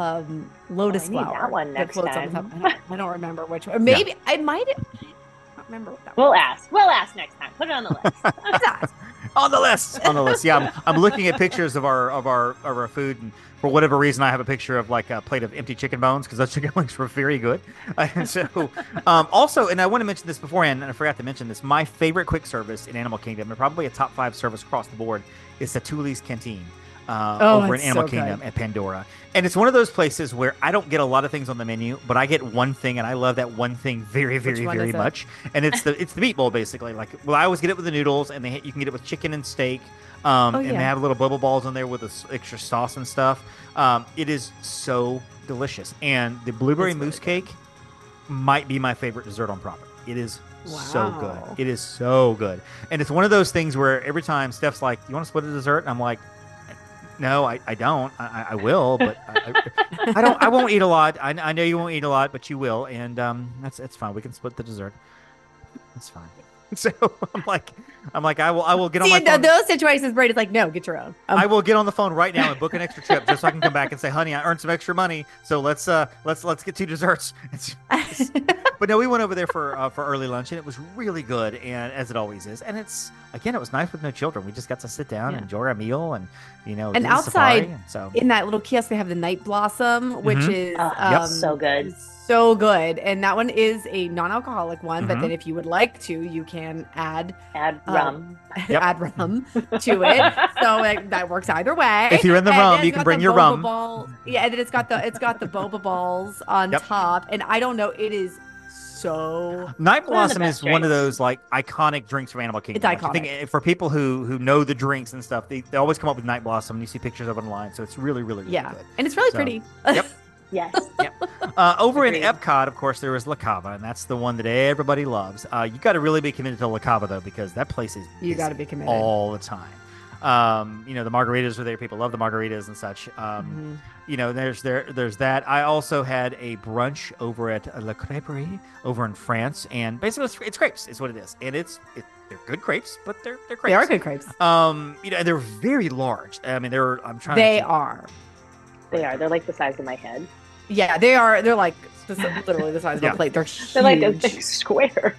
lotus flower that one next floats time. on the top. I don't remember which one. Maybe I might. I don't remember what that We'll ask next time. Put it on the list. was. On the list. Yeah, I'm looking at pictures of our food, and for whatever reason, I have a picture of like a plate of empty chicken bones because those chicken wings were very good. And so, also, and I want to mention this beforehand, and I forgot to mention this. My favorite quick service in Animal Kingdom, and probably a top 5 service across the board, is Satu'li's Canteen. Over in Animal Kingdom at Pandora. And it's one of those places where I don't get a lot of things on the menu, but I get one thing, and I love that one thing very, very, very much. And it's the meat bowl, basically. Like, well, I always get it with the noodles, and you can get it with chicken and steak. And they have little bubble balls in there with the extra sauce and stuff. It is so delicious. And the blueberry mousse cake might be my favorite dessert on property. It is so good. It is so good. And it's one of those things where every time Steph's like, "You want to split a dessert?" And I'm like, "No, I don't. I will, but I don't. I won't eat a lot. I know you won't eat a lot, but you will, and that's fine. We can split the dessert. It's fine." So I'm like, I will get on my phone. Those situations, Brady's like, "No, get your own." I will get on the phone right now and book an extra trip just so I can come back and say, "Honey, I earned some extra money, so let's get 2 desserts." But But no, we went over there for early lunch, and it was really good, and as it always is. And it was nice with no children. We just got to sit down and enjoy our meal, and and do the outside safari, and so in that little kiosk they have the Night Blossom, which is so good. So good. And that one is a non-alcoholic one, but then if you would like to, you can add rum. Add rum to it. So that works either way. If you're in the rum, you can bring your rum. Yeah, and then it's got the boba balls on top. And I don't know, it is so Night Blossom is one of those like iconic drinks from Animal Kingdom. It's iconic. I think for people who know the drinks and stuff, they always come up with Night Blossom. You see pictures of it online, so it's really, really, really good. And it's really pretty. Yep. Yes. Over in Epcot, of course, there is La Cava, and that's the one that everybody loves. You got to really be committed to La Cava, though, because that place is you got to be committed all the time. The margaritas are there. People love the margaritas and such. There's that. I also had a brunch over at La Crêperie over in France, and basically it's crepes is what it is, and they're good crepes, but they're crepes. They are good crepes. And they're very large. I mean, They are. They're like the size of my head. Yeah, they are. They're like literally the size of a plate. They're huge. They're like a big square.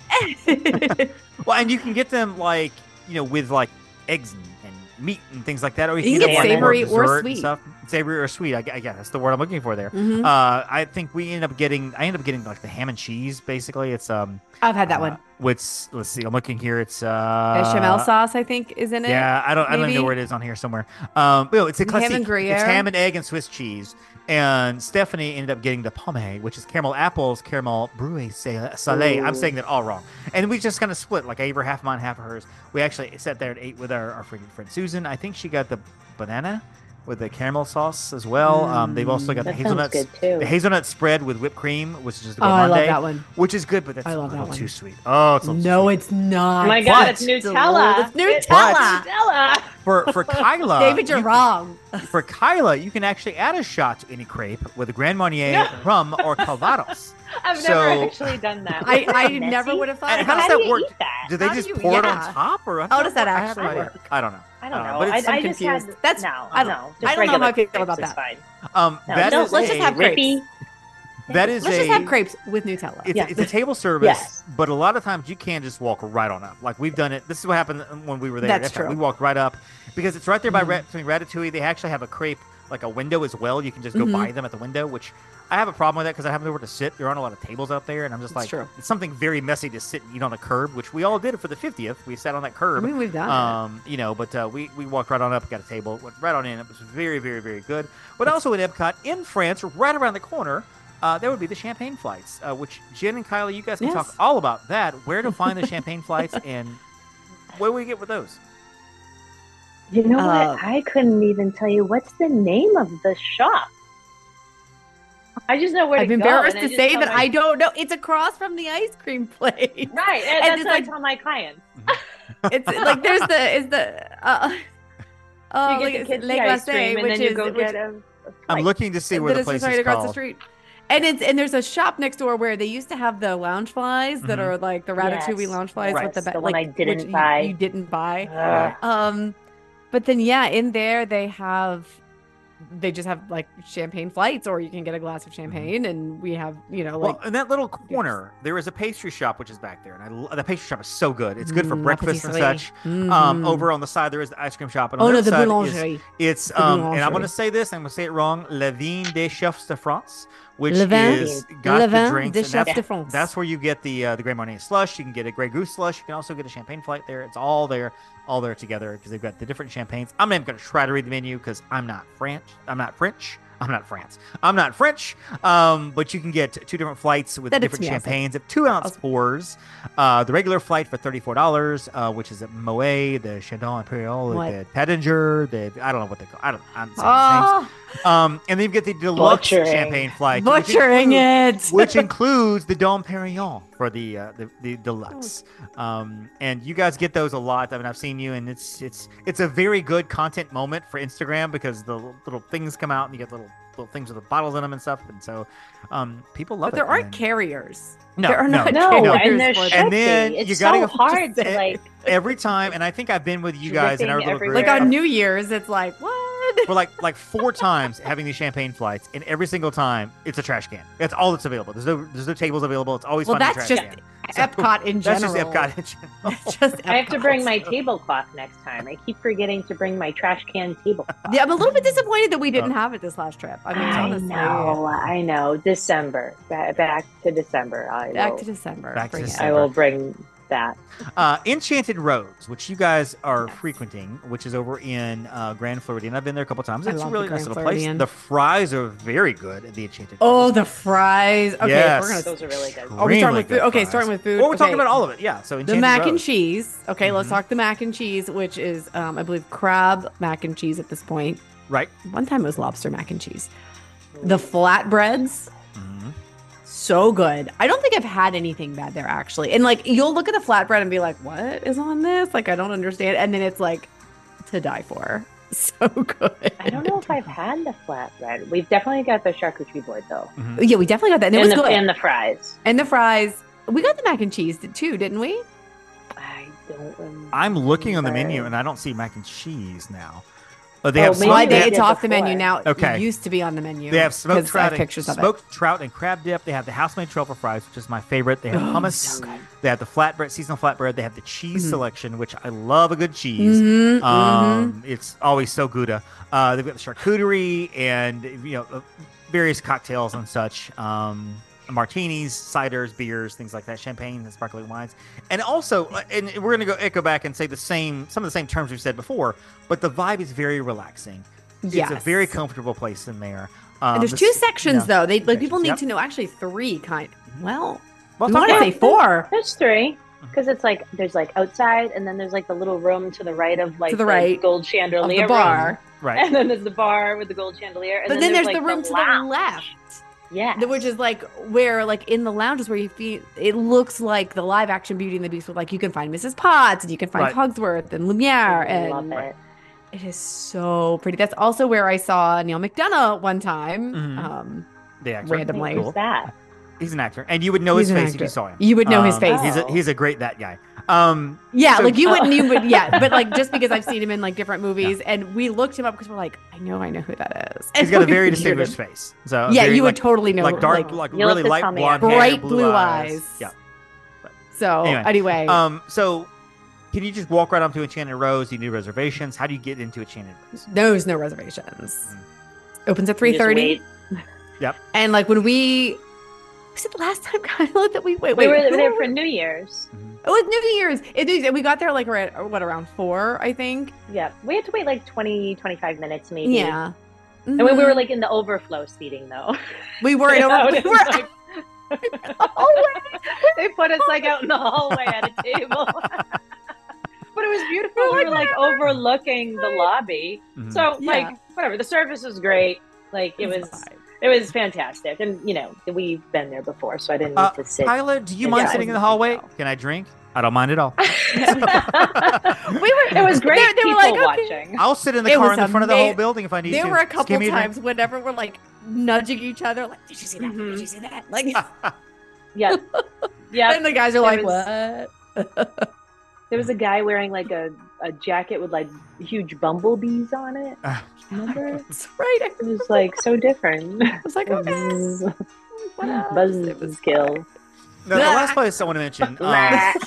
Well, and you can get them with like eggs and meat and things like that, or you can get savory or sweet. Stuff. Savory or sweet. That's the word I'm looking for there. Mm-hmm. I think I ended up getting like the ham and cheese. Basically, it's I've had that one. Let's see. I'm looking here. It's bechamel sauce, I think, is in it. Yeah, I don't even know where it is on here somewhere. It's a classic. Ham and Gruyere. It's ham and egg and Swiss cheese. And Stephanie ended up getting the pomme, which is caramel apples, caramel brulee salé. I'm saying that all wrong. And we just kind of split. Like I gave her half mine, half of hers. We actually sat there and ate with our friend Susan. I think she got the banana with the caramel sauce as well. They've also got the hazelnut spread with whipped cream, which is just the I love that one. Which is good, but that's a little too sweet. Oh, it's it's not. Oh my God, it's Nutella. It's Nutella. Nutella. For Kyla, David, you're wrong. For Kyla, you can actually add a shot to any crepe with a Grand Marnier, rum, or Calvados. I've never actually done that. I never would have thought. How does that work? Do they How just do you- pour it yeah. on top, or How does that actually work? I don't know. I don't know. But it's, I I'm just confused. had That's- no. I don't- no. I don't know how I feel Regular about crepes is that. Fine. Let's just have crepes. Rippy. That is Let's just have crepes with Nutella. It's a table service, Yes. but a lot of times you can just walk right on up. Like we've done it. This is what happened when we were there. That's true. We walked right up because it's right there by between Ratatouille. They actually have a crepe, like a window as well. You can just go buy them at the window, which I have a problem with that because I have nowhere to sit. There aren't a lot of tables out there, and I'm just it's something very messy to sit and eat on a curb, which we all did for the 50th. We sat on that curb. I mean, we've done but we walked right on up, got a table, went right on in. It was very, very, very good. But also in Epcot, in France, right around the corner, there would be the champagne flights, which Jen and Kylie, you guys can talk all about that. Where to find the champagne flights, and what do we get with those? You know what? I couldn't even tell you what's the name of the shop. I just know where to go. I'm embarrassed to say that I don't know. It's across from the ice cream place. Right, and that's what I tell my clients. It's like there's you get the kids Le ice cream, Glacé, and which then you is go get a I'm looking to see where the place is right across called. the street. And there's a shop next door where they used to have the lounge flies that are like the Ratatouille lounge flies with the one I didn't buy. You didn't buy. But then in there they just have like champagne flights, or you can get a glass of champagne, and we have well, in that little corner there is a pastry shop which is back there, and the pastry shop is so good. It's good for breakfast and such. Over on the side there is the ice cream shop, and on the other side it's and I'm going to say this, I'm going to say it wrong, Le Vin des Chefs de France, which is got the drinks, and that's where you get the Grand Marnier slush. You can get a Grey Goose slush. You can also get a champagne flight there. It's all there together because they've got the different champagnes. I'm not even going to try to read the menu because I'm not French. But you can get two different flights with different champagnes of 2-ounce pours. The regular flight for $34, which is at Moet, the Chandon Imperial, the Pedinger, I don't know what they call. I'm saying names. And then you get the deluxe champagne flight, which includes the Dom Perignon for the deluxe. And you guys get those a lot. I mean, I've seen you, and it's a very good content moment for Instagram because the little things come out and you get little things with the bottles in them and stuff, and so people love it. But there aren't carriers. No, there are not carriers. And then it's so hard to like every time. And I think I've been with you guys in our little group. Like on New Year's, it's like what? for like 4 times having these champagne flights, and every single time it's a trash can. That's all that's available. There's no tables available. It's always finding a trash can. Epcot in general. That's just Epcot in general. Just I have to Epcot. bring my tablecloth next time. I keep forgetting to bring my trash can tablecloth. Yeah, I'm a little bit disappointed that we didn't have it this last trip. I mean, honestly. I know. December. Back to December. Back to December. Back to Bring it. December. I will bring that. Enchanted Roads, which you guys are frequenting, which is over in Grand Floridian. I've been there a couple times. I It's a love really the nice Grand little place. Floridian. The fries are very good at the Enchanted Oh, Roads. the fries. Okay, Yes. we're gonna. Those are really good. Are we starting with Extremely food? Okay, good starting fries. with food. Well, we're talking Okay. about all of it. Yeah. So The Enchanted mac and Roads. cheese. Okay, let's talk the mac and cheese, which is, I believe, crab mac and cheese at this point. Right. One time it was lobster mac and cheese. The flatbreads, Mhm. so good. I don't think I've had anything bad there actually. And like, you'll look at the flatbread and be like, "What is on this?" Like, I don't understand. And then it's like to die for. So good. I don't know if I've had the flatbread. We've definitely got the charcuterie board though, Yeah, we definitely got that. And it and was good. and the fries. And the fries. We got the mac and cheese too, didn't we? I don't remember. I'm looking on the menu and I don't see mac and cheese now. But they have maybe Why smoked, they they, did it's off the before. menu now. Okay. It used to be on the menu. they have smoked 'cause I have trout, pictures of it. smoked trout and crab dip. They have the house-made truffle fries, which is my favorite. They have hummus. So good. They have the flatbread, seasonal flatbread. They have the cheese Mhm. selection, which I love a good cheese. It's always so good. They've got the charcuterie and various cocktails and such. Martinis, ciders, beers, things like that, champagne and sparkling wines. And also, and we're going to echo back and say some of the same terms we've said before, but the vibe is very relaxing. Yes. It's a very comfortable place in there. And there's the two s- sections yeah, though. They two like people sections, need yep. to know. Actually, 3 kind. Well, Well, we talk want to about- say 4 There's 3 because it's like there's like outside, and then there's like the little room to the right of like To the right gold chandelier of the room. bar. right. And then there's the bar with the gold chandelier, and But then there's like, the room to the lounge. left. Yeah, Which is like where, like in the lounge is where you feel it looks like the live action Beauty and the Beast. With like you can find Mrs. Potts and you can find Right. Cogsworth and Lumiere, I love and it. it is so pretty. That's also where I saw Neil McDonough one time. Mhm. The actor. Randomly. Who's that? He's an actor, and you would know He's his an face if actor. you saw him. You would know his face. He's a great that guy. Yeah, So- like you wouldn't, but like just because I've seen him in like different movies, and we looked him up because we're like, I know who that is. He's got a And we very figured distinguished it. face. So Yeah, very, you would like, totally know, like dark, like You'll really have to light tell me blonde after. hair, bright blue eyes. Yeah. So Anyway, anyway, So can you just walk right up to Enchanted Rose? Do you need reservations? How do you get into Enchanted Rose? there's no reservations. Mm. Opens at You just 3:30, wait. and like when was it the last time, Kyla, that we wait? We were who there were for we- New Year's. It was New Year's. We got there like around 4, I think. Yeah, we had to wait like 20, 25 minutes maybe. Yeah. And we were Mhm. like in the overflow seating though. we were in Out over. in, We were like- they put us like out in the hallway at a table. But it was beautiful. We were like overlooking the lobby. Mhm. So Yeah. like whatever. The service was great. Like it was fine. it was fantastic. And we've been there before, so I didn't need to sit. Kyla, do you Yeah, mind it sitting in was the a big hallway? deal. Can I drink? I don't mind at all. It was great They were people like, okay. watching. I'll sit in the It car was in the front of the whole amaz- building if I need There to. were a Just couple give me drink. times whenever we're like nudging each other, like, "Did you see that? Mhm. Did you see that?" Like, Yeah. Yeah. and the guys are There like, was- "What?" There was a guy wearing like a jacket with like huge bumblebees on it. Remember? That's right. I It was like so different. was like, okay, Buzz, what else? buzz It was kill. No, the last place I want to mention. The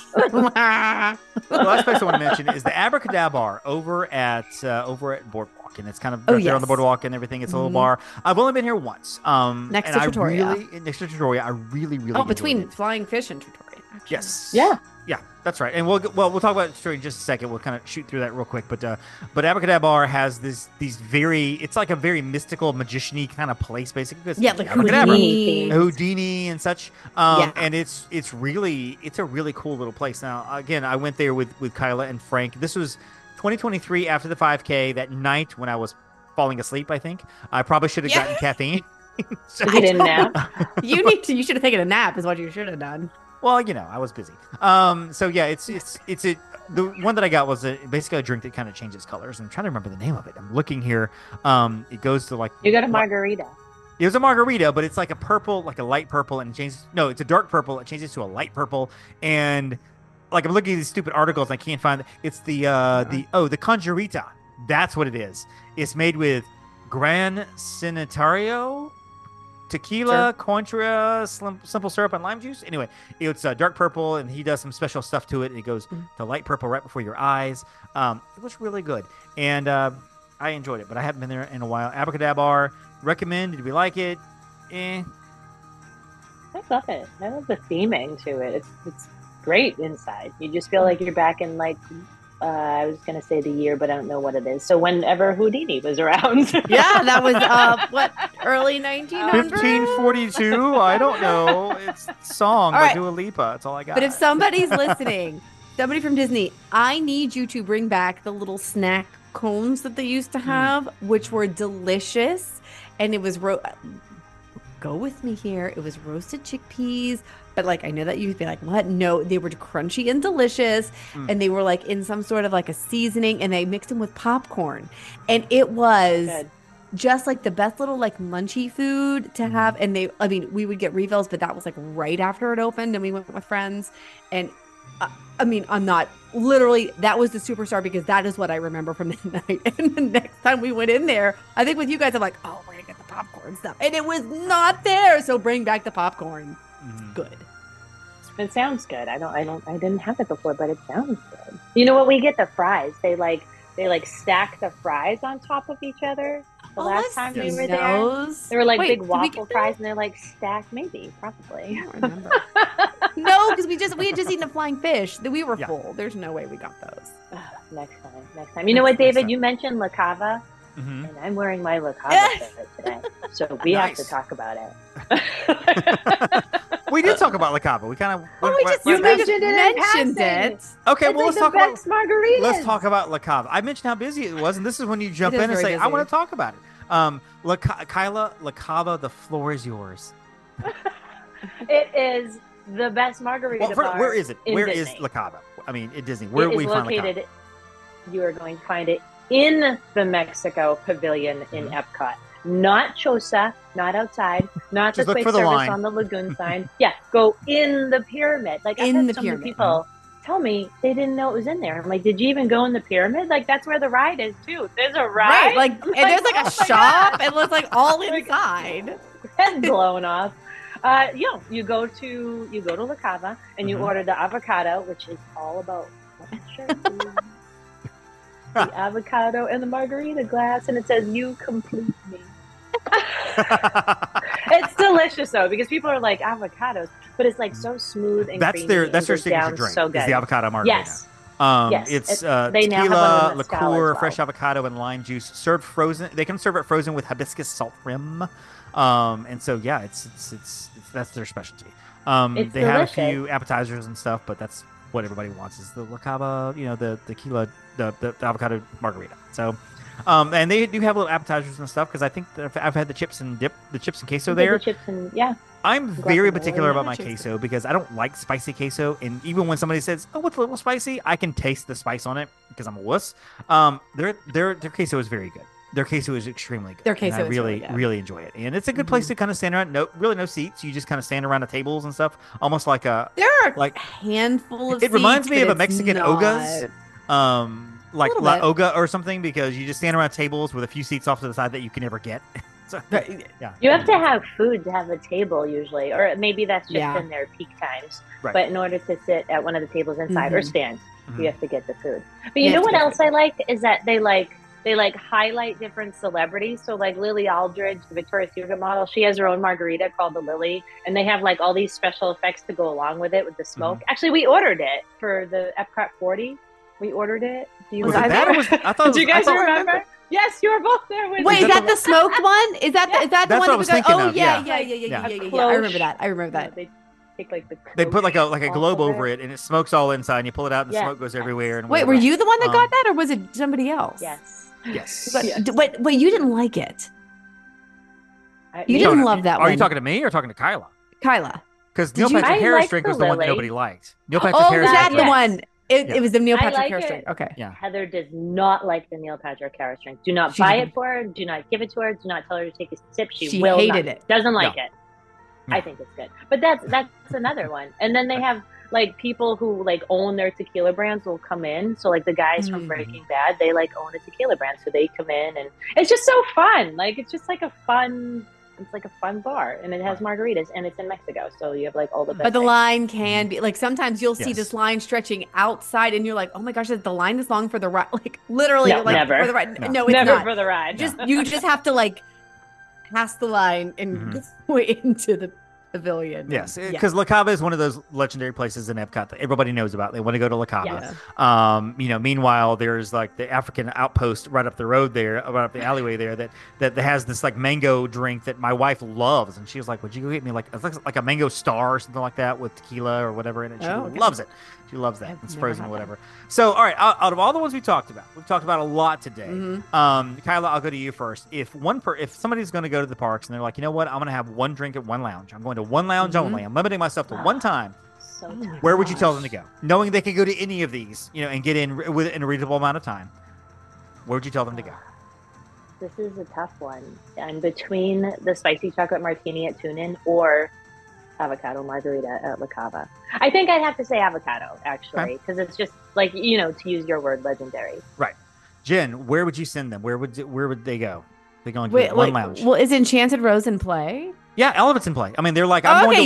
last place I want to mention is the Abracadabra Bar over at Boardwalk, and it's kind of Oh, right there on the yes. boardwalk and everything. It's a little Mhm. bar. I've only been here once. Next and to I Trattoria. next to Trattoria, I really Oh, enjoyed between it. Flying Fish and Trattoria. actually. Yes. Yeah. Yeah, that's right. And we'll talk about Trattoria in just a second. We'll kind of shoot through that real quick. But Abracadabra Bar has these very. It's like a very mystical, magician-y kind of place, basically. 'Cause Yeah, like Abracadabra. Houdini. Houdini and such. Yeah. And it's a really cool little place. Now, again, I went there with Kyla and Frank. This was 2023 after the 5K that night when I was falling asleep. I think I probably should have Yeah. gotten caffeine. So- You didn't nap. You should have taken a nap, is what you should have done. well, I was busy. So yeah, the one that I got was basically a drink that kind of changes colors. I'm trying to remember the name of it. I'm looking here. It goes to like You got a margarita. It was a margarita, but it's like a purple, like a light purple, and it changes. No, it's a dark purple. It changes to a light purple, and like I'm looking at these stupid articles, and I can't find. It's the Conjurita. That's what it is. It's made with Gran Sanitario, tequila, Contra, simple syrup, and lime juice. Anyway, it's dark purple, and he does some special stuff to it. And it goes to light purple right before your eyes. It was really good, and I enjoyed it, but I haven't been there in a while. Abracadabra, recommend. Did we like it? I love it. I love the theming to it. It's great inside. You just feel like you're back in like I was gonna say the year, but I don't know what it is. So whenever Houdini was around. Yeah, that was what, early 1900s? 1542. I don't know. It's song by Dua Lipa. That's all I got. But if somebody's listening, somebody from Disney, I need you to bring back the little snack cones that they used to have, which were delicious, and it was go with me here. It was roasted chickpeas, but like I know that you'd be like, what? No, they were crunchy and delicious, and they were like in some sort of like a seasoning, and they mixed them with popcorn, and it was just like the best little like munchy food to have. And we would get refills, but that was like right after it opened, and we went with friends, and I'm not literally, that was the superstar because that is what I remember from that night. And the next time we went in there, I think with you guys, I'm like, oh, we're gonna get the popcorn stuff, and it was not there. So bring back the popcorn. It's good. It sounds good. I didn't have it before, but it sounds good. You know what? We get the fries. They stack the fries on top of each other. The last time we were there, they were like big waffle fries, and they're like stacked. Maybe, probably. I don't remember. No, because we had just eaten a flying fish. We were full. There's no way we got those. Next time. You know what, David? You mentioned La Cava, and I'm wearing my La Cava shirt today, so we have to talk about it. We did talk about La Cava. We kind of you mentioned it. Okay, well, let's talk about margaritas. Let's talk about La Cava. I mentioned how busy it was, and this is when you jump in and say, busy. I want to talk about it. Kyla, La Cava, the floor is yours. It is the best margarita bar. Where is it? Where Disney. is La Cava? I mean, at Disney. Where do we find La Cava? You are going to find it in the Mexico Pavilion in Epcot. Not Chosa, not outside, not the quick service on the lagoon sign. Yeah, go in the pyramid. Like I've had so many people tell me they didn't know it was in there. I'm like, did you even go in the pyramid? Like that's where the ride is too. There's a ride, right? And there's like a shop. It looks like all inside. Head blown off. You go to La Cava and you order the avocado, which is all about the avocado and the margarita glass, and it says "You complete me." It's delicious though, because people are like avocados, but it's like so smooth and creamy. That's their signature drink. So good. Is the avocado margarita. Yes. It's they tequila, liqueur, well. Fresh avocado, and lime juice served frozen. They can serve it frozen with hibiscus salt rim. And so it's that's their specialty. They have a few appetizers and stuff, but that's what everybody wants is the La Cava, the tequila, the avocado margarita. So, and they do have little appetizers and stuff because I think I've had the chips and dip, the chips and queso there. I'm very particular about my queso because I don't like spicy queso, and even when somebody says, "Oh, it's a little spicy," I can taste the spice on it because I'm a wuss. Their queso is very good. Their queso is extremely good. Their queso is really enjoy it, and it's a good place to kind of stand around. No seats. You just kind of stand around the tables and stuff, almost like a. There are like a handful of. It reminds me of a Mexican ogas, like La Oga or something, because you just stand around tables with a few seats off to the side that you can never get. So, yeah. You have to have food to have a table usually, or maybe that's just in their peak times. Right. But in order to sit at one of the tables inside or stand, you have to get the food. But you know what else I like is that they highlight different celebrities. So like Lily Aldridge, the Victoria's Secret model, she has her own margarita called the Lily, and they have like all these special effects to go along with it with the smoke. Actually, we ordered it for the Epcot 40. We ordered it. Do you Do you guys remember? Yes, you were both there with Wait, is that the smoked one? Is that the one that was thinking of? Yeah. I remember that. They take like the they put like a globe over it, and it smokes all inside, and you pull it out and the smoke goes everywhere. And wait, were you the one that got that, or was it somebody else? Yes. But you didn't like it. You didn't love that one. Are you talking to me or talking to Kyla? Kyla. Because Neil Patrick Harris drink was the one that nobody liked. Neil Patrick Harris. Oh, that's the one. It was the Neil Patrick Harris drink. Okay. Yeah. Heather does not like the Neil Patrick Harris drink. Do not buy it for her. Do not give it to her. Do not tell her to take a sip. She will hated not. it. Doesn't like it. I think it's good. But that's another one. And then they have like people who like own their tequila brands will come in. So like the guys from Breaking Bad, they like own a tequila brand, so they come in, and it's just so fun. Like it's just like a fun bar, and it has margaritas, and it's in Mexico, so you have like all the best. But the line can be like sometimes you'll see this line stretching outside, and you're like, oh my gosh, is the line this long for the ride? Like literally, no, like never. for the ride. No, it's never not. for the ride. You just have to like pass the line and go into the pavilion. Yes, because La Cava is one of those legendary places in Epcot that everybody knows about. They want to go to La Cava. Meanwhile, there's like the African outpost right up the road there, right up the alleyway there that has this like mango drink that my wife loves, and she was like, "Would you go get me like a mango star or something like that with tequila or whatever in it?" She loves it. She loves that. It's frozen or whatever. So, all right, out of all the ones we've talked about a lot today. Kyla, I'll go to you first. If somebody's going to go to the parks and they're like, you know what, I'm going to have one drink at one lounge. I'm going to one lounge only. I'm limiting myself to one time. So where would you tell them to go? Knowing they could go to any of these, and get in within a reasonable amount of time. Where would you tell them to go? This is a tough one. I'm between the spicy chocolate martini at Tune In or avocado margarita at La Cava. I think I'd have to say avocado, actually, because it's just like, to use your word, legendary. Right. Jen, where would you send them? Where would they go? They're going to one lounge. Well, is Enchanted Rose in play? Yeah, Elephant's in play. I mean, they're like, I'm sending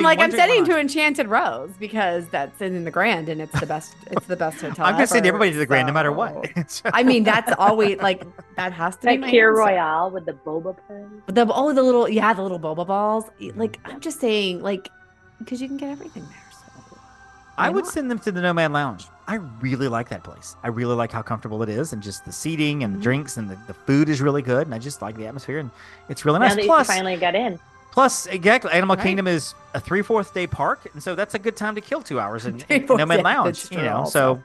to Enchanted Rose because that's in the Grand and it's the best. It's the best hotel. I'm going to send everybody to the Grand no matter what. I mean, that's always like that has to be my Kir Royale with the boba pearls. The little boba balls. Like I'm just saying, like because you can get everything there. So I would send them to the Nomad Lounge. I really like that place. I really like how comfortable it is, and just the seating and the drinks and the food is really good, and I just like the atmosphere, and it's really nice. Now that you finally got in. Plus, exactly, Animal Kingdom is a 3/4 day park, and so that's a good time to kill 2 hours in Nomad Lounge. So.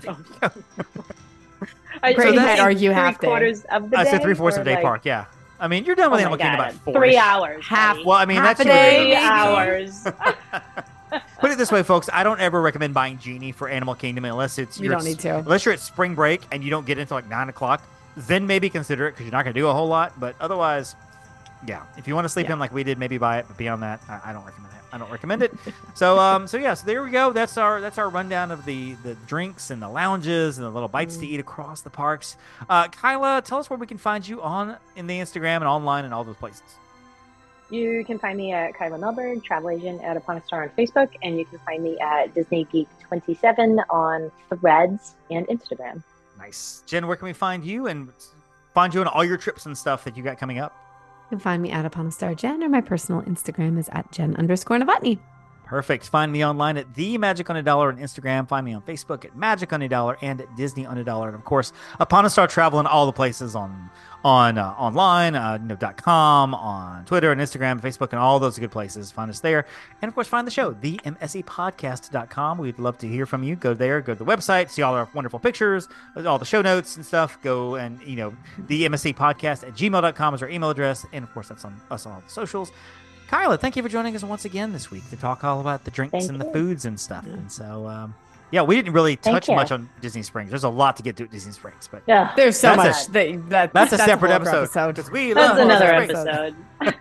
I'd argue half day. Quarters of the day. I said 3/4 of a day park. Yeah. I mean, you're done with Animal Kingdom about 4. 3 hours. Well, I mean, half that's a day. 3 hours. Put it this way, folks. I don't ever recommend buying Genie for Animal Kingdom unless you don't need to. Unless you're at spring break and you don't get until like 9 o'clock. Then maybe consider it because you're not going to do a whole lot. But otherwise, yeah. If you want to sleep in like we did, maybe buy it. But beyond that, I don't recommend it. I don't recommend it. So there we go. That's our rundown of the drinks and the lounges and the little bites to eat across the parks. Kyla, tell us where we can find you in the Instagram and online and all those places. You can find me at Kyla Melberg, Travel Agent at Upon a Star on Facebook, and you can find me at Disney Geek 27 on Threads and Instagram. Nice. Jen, where can we find you and find you on all your trips and stuff that you got coming up? You can find me at Upon a Star Jen, or my personal Instagram is at Jen_Novotny. Perfect. Find me online at The Magic on a Dollar on Instagram. Find me on Facebook at Magic on a Dollar and at Disney on a Dollar. And of course, Upon a Star Travel in all the places online, .com, on Twitter and Instagram, Facebook, and all those good places. Find us there. And of course, find the show, themsepodcast.com. We'd love to hear from you. Go there, go to the website, see all our wonderful pictures, all the show notes and stuff. Go and, the MSCpodcast at gmail.com is our email address. And of course, that's on us on all the socials. Kyla, thank you for joining us once again this week to talk all about the drinks and the foods and stuff. And so, we didn't really touch much on Disney Springs. There's a lot to get to at Disney Springs, but there's so much. That's a separate episode. That's another episode.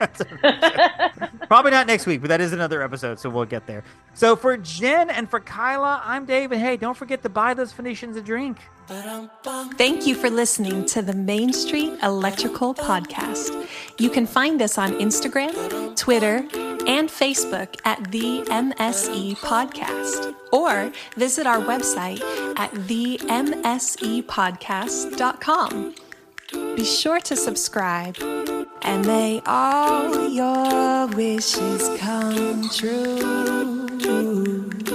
Probably not next week, but that is another episode, so we'll get there. So for Jen and for Kyla, I'm Dave, and hey, don't forget to buy those Phoenicians a drink. Thank you for listening to the Main Street Electrical Podcast. You can find us on Instagram, Twitter, and Facebook at the MSE Podcast, or visit our website at themsepodcast.com. Be sure to subscribe, and may all your wishes come true.